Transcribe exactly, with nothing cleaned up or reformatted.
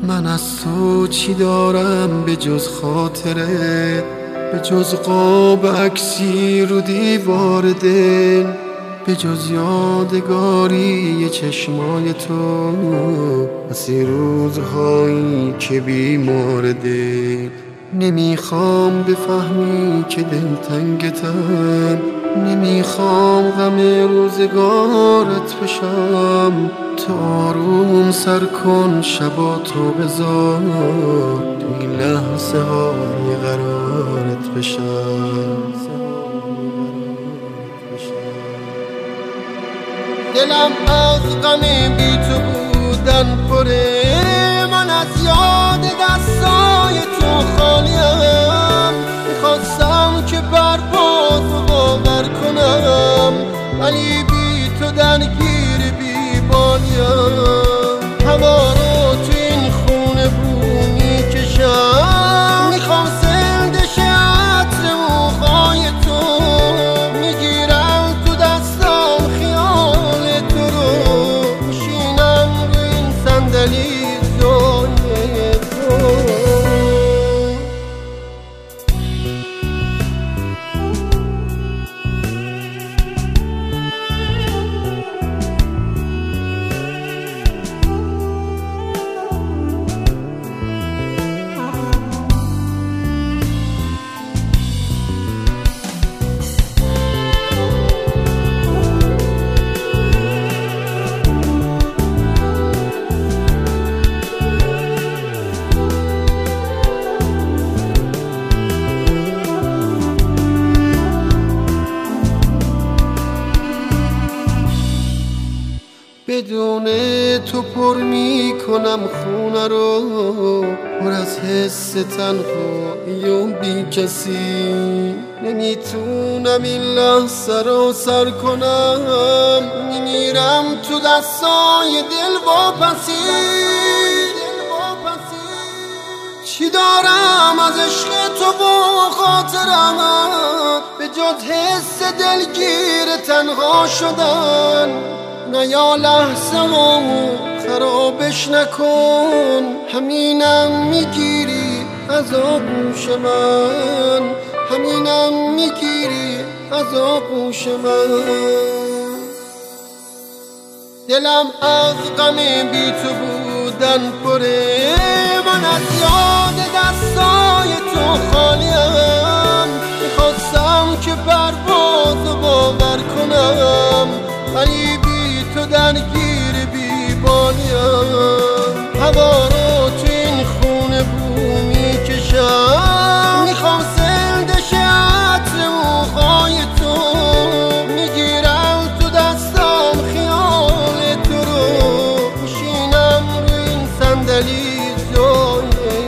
من از تو چی دارم به جز خاطره، به جز قاب عکسی رو دیوار دل، به جز یادگاری چشمای تو بسی روزهایی که بیمار دل. نمیخوام بفهمی که دلتنگتم، نمیخوام غم روزگارت بشم. تو آروم سر کن شبا تو بذار، تو این لحظه های قرارت بشم. دلم از غم بی تو بودن پره، من از یاد دستای تو خالیم. میخواستم که برباد و باور کنم، ولی بی تو درگیر بی بالیم. هوا رو تو این خونه بو میکشم، میخوام سندش عطر موهای تو، میگیرم تو دستم خیال تو رو، میشینم رو این صندلی زوی تو. بدون تو پر می کنم خونه رو، پر از حس تنهایی و بی کسی. نمیتونم این لحظه رو سر کنم، میمیرم تو دستای دل واپسی. چی دارم از عشق تو و خاطرمت به جز حس دلگیر تنها شدن؟ نه یا لحظه همو خرابش نکن، همینم میگیری از آغوش من، همینم میگیری از آغوش من. دلم از غم بی تو بودن پره، من از یاد دستای تو خالیم. میخواستم که برباد و باور کنم، ولی تو درگیر بی بالیم. هوا رو تو این خونه بو میکشم، میخوام سندش عطر موهای تو، میگیرم تو دستم خیال تو رو، میشینم رو این صندلی زوی